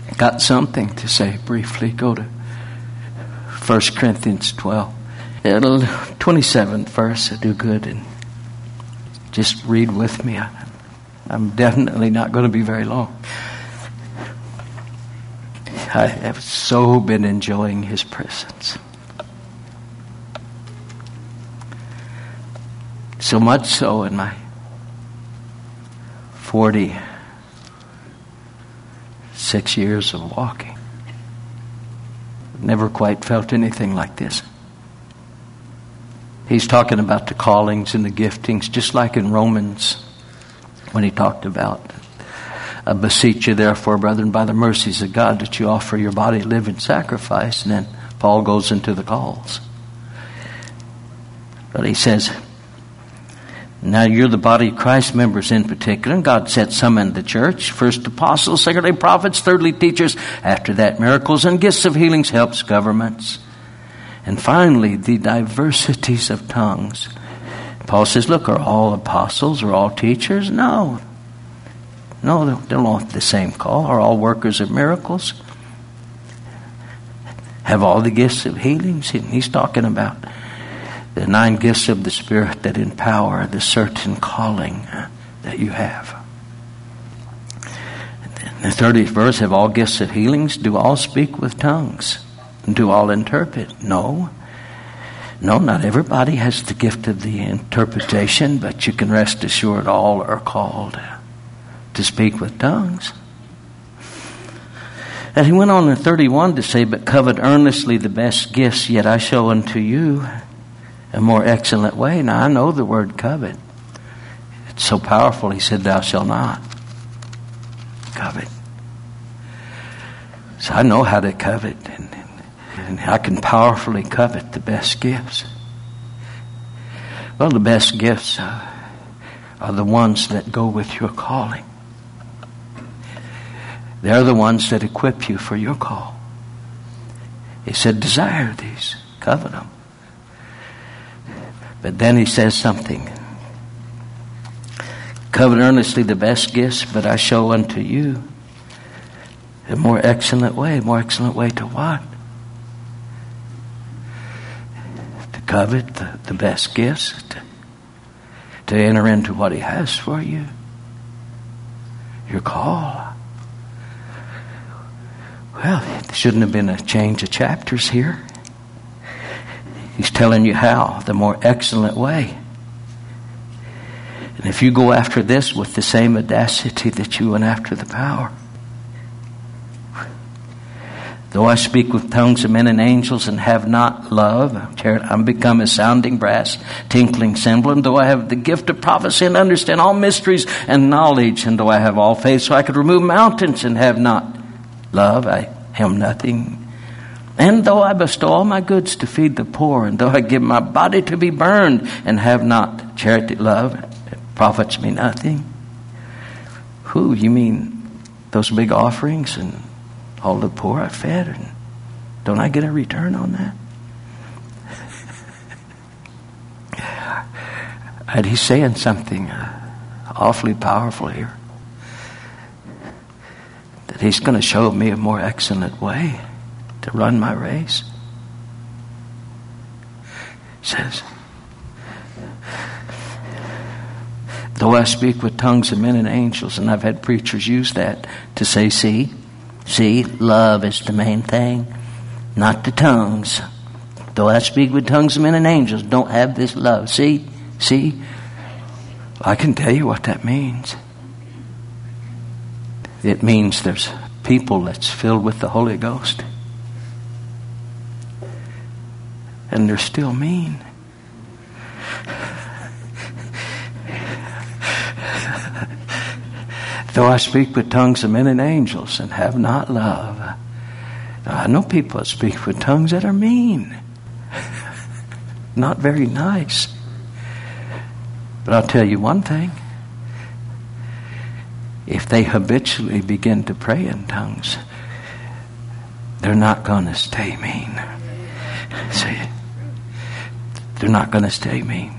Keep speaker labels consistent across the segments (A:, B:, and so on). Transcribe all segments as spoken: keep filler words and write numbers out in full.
A: got something to say briefly. Go to First Corinthians twelve. It'll, twenty-seventh verse, do good. And just read with me. I, I'm definitely not going to be very long. I have so been enjoying his presence. So much so in my forty-six years of walking. Never quite felt anything like this. He's talking about the callings and the giftings, just like in Romans when he talked about, I beseech you therefore, brethren, by the mercies of God, that you offer your body living sacrifice. And then Paul goes into the calls. But he says, now you're the body of Christ, members in particular, and God set some in the church. First apostles, secondly prophets, thirdly teachers, after that miracles and gifts of healings, helps, governments, and finally the diversities of tongues. Paul says, look, are all apostles, are all teachers? No. No, they don't have the same call. Are all workers of miracles? Have all the gifts of healings? He's talking about the nine gifts of the Spirit that empower the certain calling that you have. In the thirtieth verse, have all gifts of healings? Do all speak with tongues? Do all interpret? No. No, not everybody has the gift of the interpretation, but you can rest assured all are called to speak with tongues. And he went on in thirty-one to say, but covet earnestly the best gifts, yet I show unto you a more excellent way. Now I know the word covet. It's so powerful. He said, thou shalt not covet. So I know how to covet, and, and I can powerfully covet the best gifts. Well, the best gifts uh, are the ones that go with your calling. They're the ones that equip you for your call. He said, desire these, covet them. But then he says something. Covet earnestly the best gifts, but I show unto you a more excellent way. More excellent way to what? To covet the, the best gifts. To, to enter into what he has for you. Your call. Well, there shouldn't have been a change of chapters here. He's telling you how, the more excellent way. And if you go after this with the same audacity that you went after the power. Though I speak with tongues of men and angels and have not love, I'm become a sounding brass, tinkling cymbal. And though I have the gift of prophecy and understand all mysteries and knowledge, and though I have all faith so I could remove mountains and have not love, I am nothing. And though I bestow all my goods to feed the poor, and though I give my body to be burned and have not charity, love, it profits me nothing. Who, you mean those big offerings and all the poor I fed? And don't I get a return on that? And he's saying something uh, awfully powerful here. That he's going to show me a more excellent way to run my race. He says, though I speak with tongues of men and angels, and I've had preachers use that to say, see, see, love is the main thing, not the tongues. Though I speak with tongues of men and angels, don't have this love. See, see, I can tell you what that means. It means there's people that's filled with the Holy Ghost. And they're still mean. Though I speak with tongues of men and angels and have not love. I know people that speak with tongues that are mean. Not very nice. But I'll tell you one thing. If they habitually begin to pray in tongues, they're not going to stay mean. See, they're not going to stay mean.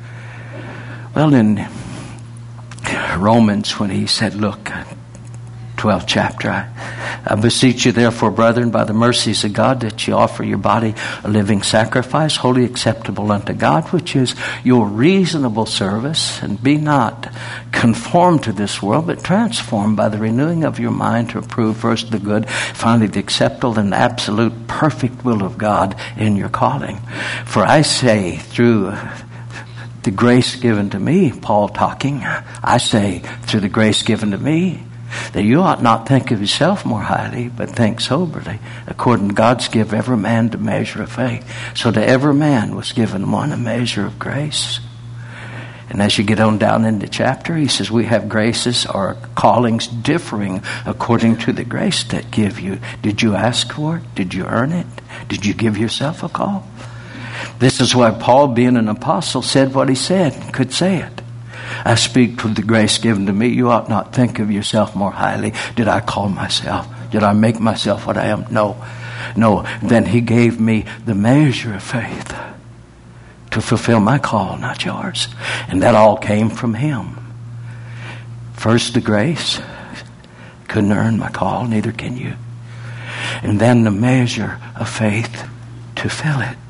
A: Well, in Romans, when he said, look, twelfth chapter. I, I beseech you therefore, brethren, by the mercies of God, that you offer your body a living sacrifice, wholly acceptable unto God, which is your reasonable service. And be not conformed to this world, but transformed by the renewing of your mind to approve first the good, finally the acceptable and absolute perfect will of God in your calling. For I say, through the grace given to me, Paul talking, I say, through the grace given to me, that you ought not think of yourself more highly, but think soberly, according to God's give every man the measure of faith. So to every man was given one a measure of grace. And as you get on down in the chapter, he says we have graces or callings differing according to the grace that give you. Did you ask for it? Did you earn it? Did you give yourself a call? This is why Paul, being an apostle, said what he said, could say it. I speak with the grace given to me. You ought not think of yourself more highly. Did I call myself? Did I make myself what I am? No. No. Then he gave me the measure of faith to fulfill my call, not yours. And that all came from him. First the grace. Couldn't earn my call, neither can you. And then the measure of faith to fill it.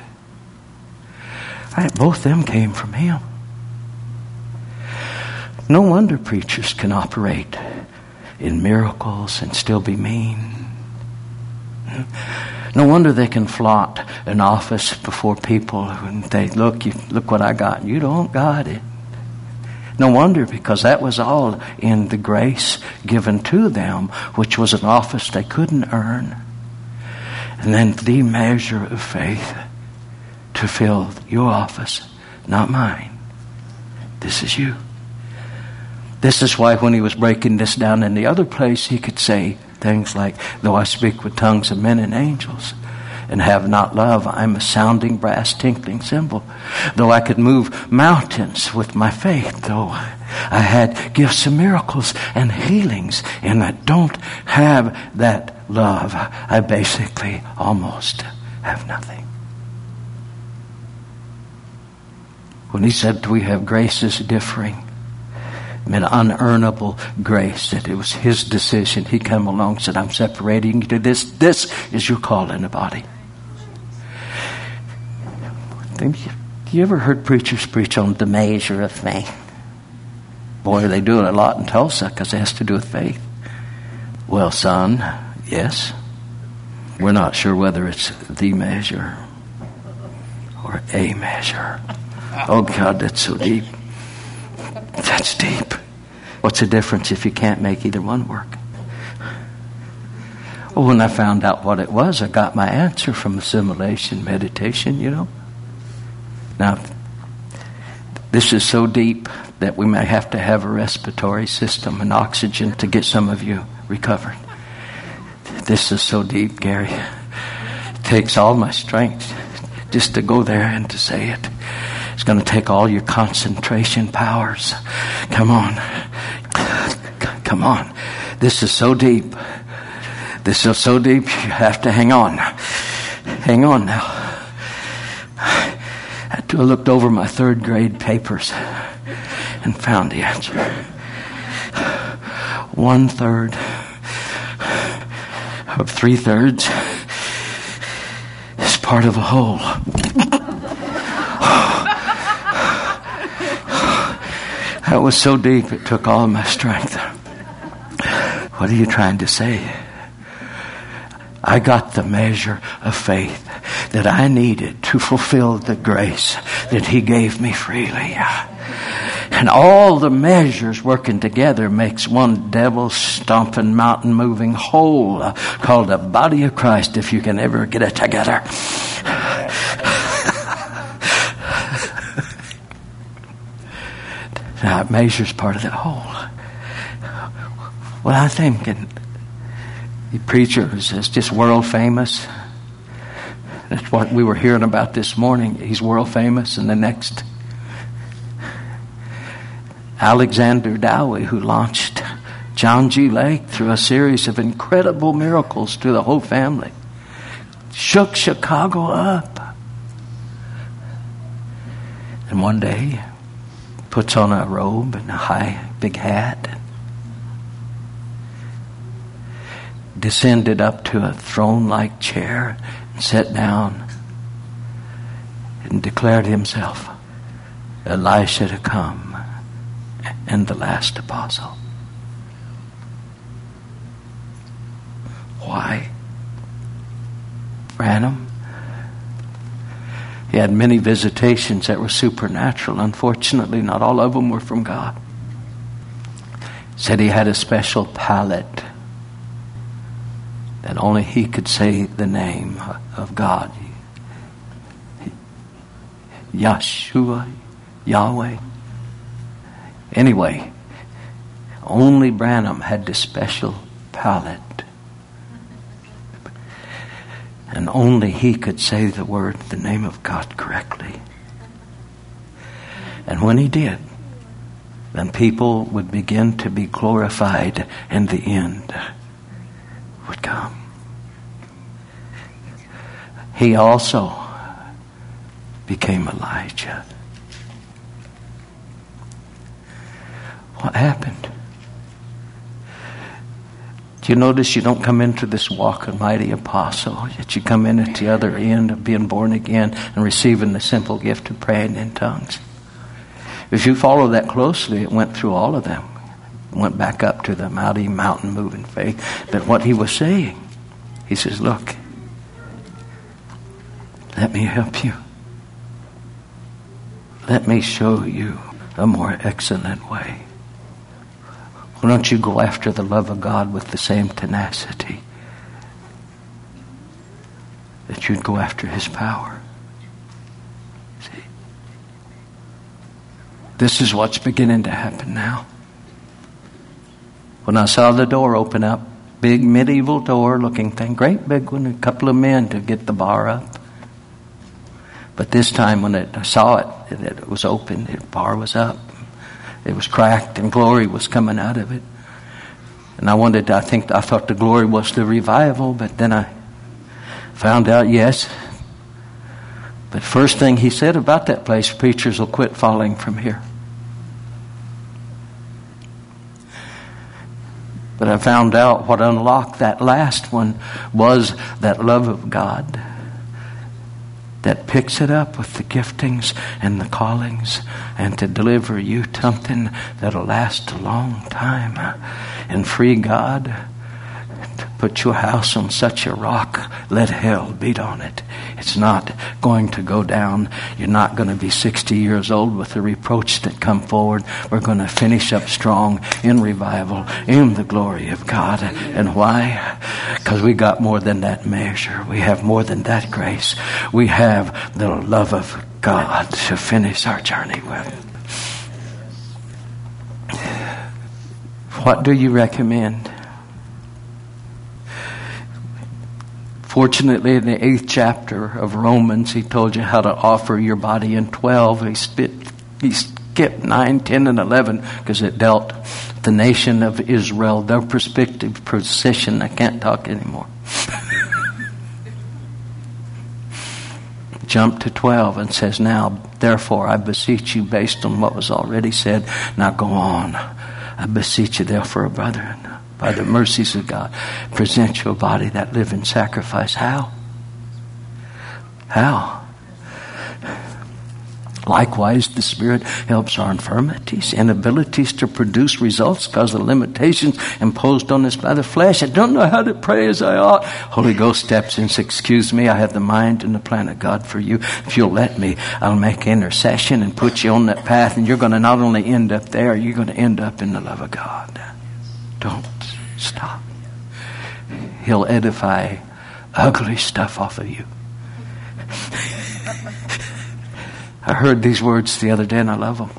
A: Right, both of them came from him. No wonder preachers can operate in miracles and still be mean. No wonder they can flaunt an office before people and they look, you, look what I got. You don't got it. No wonder, because that was all in the grace given to them, which was an office they couldn't earn. And then the measure of faith to fill your office, not mine. This is you. This is why when he was breaking this down in the other place, he could say things like, though I speak with tongues of men and angels and have not love, I'm a sounding brass tinkling cymbal. Though I could move mountains with my faith, though I had gifts of miracles and healings, and I don't have that love, I basically almost have nothing. When he said we have graces differing, an unearnable grace, that it was his decision. He came along and said, I'm separating you to this. This is your call in the body. Have you ever heard preachers preach on the measure of faith? Boy, they do it a lot in Tulsa because it has to do with faith. Well, son, yes. We're not sure whether it's the measure or a measure. Oh, God, that's so deep. That's deep. What's the difference if you can't make either one work? Well, when I found out what it was, I got my answer from assimilation meditation, you know. Now, this is so deep that we may have to have a respiratory system and oxygen to get some of you recovered. This is so deep, Gary. It takes all my strength just to go there and to say it. It's going to take all your concentration powers. Come on. Come on. This is so deep. This is so deep, you have to hang on. Hang on now. I looked over my third grade papers and found the answer. One third of three thirds is part of a whole. That was so deep, it took all of my strength. What are you trying to say? I got the measure of faith that I needed to fulfill the grace that he gave me freely. And all the measures working together makes one devil-stomping, mountain-moving whole called the body of Christ, if you can ever get it together. Now, it measures part of the whole. Well, I'm thinking, the preacher is just world famous. That's what we were hearing about this morning. He's world famous. And the next, Alexander Dowie, who launched John G. Lake through a series of incredible miracles to the whole family, shook Chicago up. And one day, puts on a robe and a high, big hat. descended up to a throne-like chair and sat down and declared himself Elisha to come and the last apostle. Why? Branham, he had many visitations that were supernatural. Unfortunately, not all of them were from God. Said he had a special palate that only he could say the name of God. Yeshua, Yahweh. Anyway, only Branham had this special palate. And only he could say the word, the name of God correctly. And when he did, then people would begin to be glorified, and the end would come. He also became Elijah. What happened? Do you notice you don't come into this walk of mighty apostle, yet you come in at the other end of being born again and receiving the simple gift of praying in tongues? If you follow that closely, it went through all of them. It went back up to the mighty mountain moving faith. But what he was saying, he says, look, let me help you. Let me show you a more excellent way. Why don't you go after the love of God with the same tenacity that you'd go after his power? See? This is what's beginning to happen now. When I saw the door open up, big medieval door looking thing, great big one, a couple of men to get the bar up. But this time when it, I saw it, it, it was open, the bar was up. It was cracked and glory was coming out of it. And I wanted to, I think, I thought the glory was the revival, but then I found out, yes. But first thing he said about that place, preachers will quit falling from here. But I found out what unlocked that last one was that love of God that picks it up with the giftings and the callings and to deliver you something that'll last a long time and free God to put your house on such a rock, let hell beat on it. It's not going to go down. You're not going to be sixty years old with the reproach that come forward. We're going to finish up strong in revival, in the glory of God. And why? Because we got more than that measure. We have more than that grace. We have the love of God to finish our journey with. What do you recommend? Fortunately, in the eighth chapter of Romans, he told you how to offer your body in twelve. He, spit, he skipped nine, ten, and eleven because it dealt with the nation of Israel, their perspective, position. I can't talk anymore. Jump to twelve and says, now, therefore, I beseech you, based on what was already said. Now go on. I beseech you, therefore, brethren, by the mercies of God, present your body that living sacrifice. How? How? Likewise, the Spirit helps our infirmities, inabilities to produce results because of the limitations imposed on us by the flesh. I don't know how to pray as I ought. Holy Ghost steps in and says, excuse me, I have the mind and the plan of God for you. If you'll let me, I'll make intercession and put you on that path, and you're going to not only end up there, you're going to end up in the love of God. Don't stop. He'll edify ugly stuff off of you. I heard these words the other day and I love them.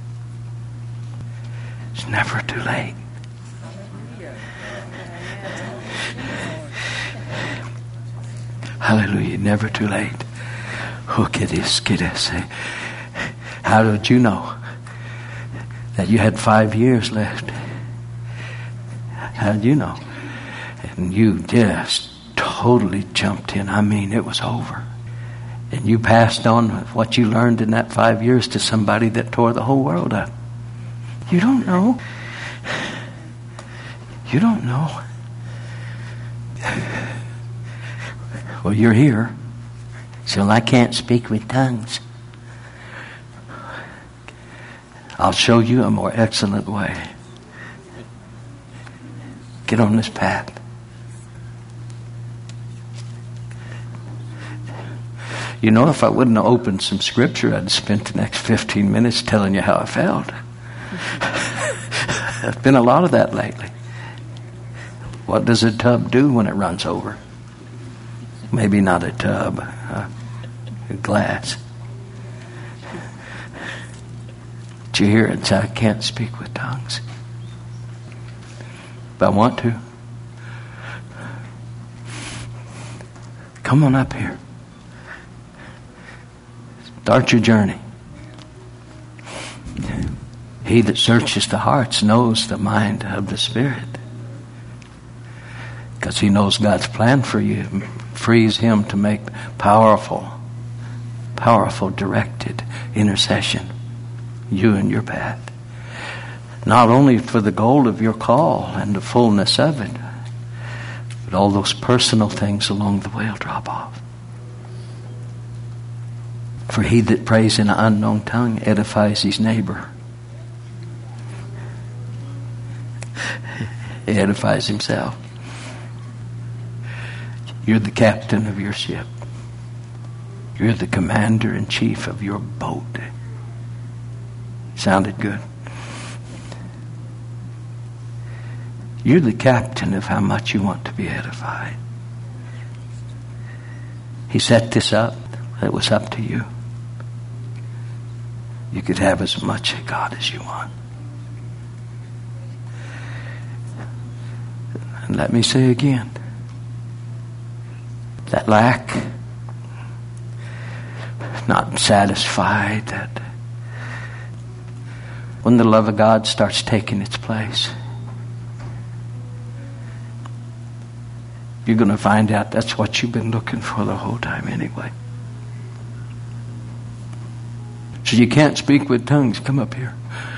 A: It's never too late. Hallelujah, never too late. How did you know that you had five years left? How did you know? And you just totally jumped in. I mean, it was over. And you passed on what you learned in that five years to somebody that tore the whole world up. You don't know. You don't know. Well, you're here. So I can't speak with tongues. I'll show you a more excellent way. Get on this path. You know, if I wouldn't have opened some scripture, I'd spent the next fifteen minutes telling you how I felt. There's been a lot of that lately. What does a tub do when it runs over? Maybe not a tub, a, a glass. Did you hear it? Say, I can't speak with tongues. But I want to. Come on up here. Start your journey. He that searches the hearts knows the mind of the Spirit. Because he knows God's plan for you. Frees him to make powerful, powerful directed intercession. You and your path. Not only for the goal of your call and the fullness of it, but all those personal things along the way will drop off. For he that prays in an unknown tongue edifies his neighbor. He edifies himself. You're the captain of your ship. You're the commander-in-chief of your boat. Sounded good. You're the captain of how much you want to be edified. He set this up. It was up to you. You could have as much of God as you want. And let me say again, that lack, not satisfied, that when the love of God starts taking its place, you're going to find out that's what you've been looking for the whole time anyway. So you can't speak with tongues. Come up here.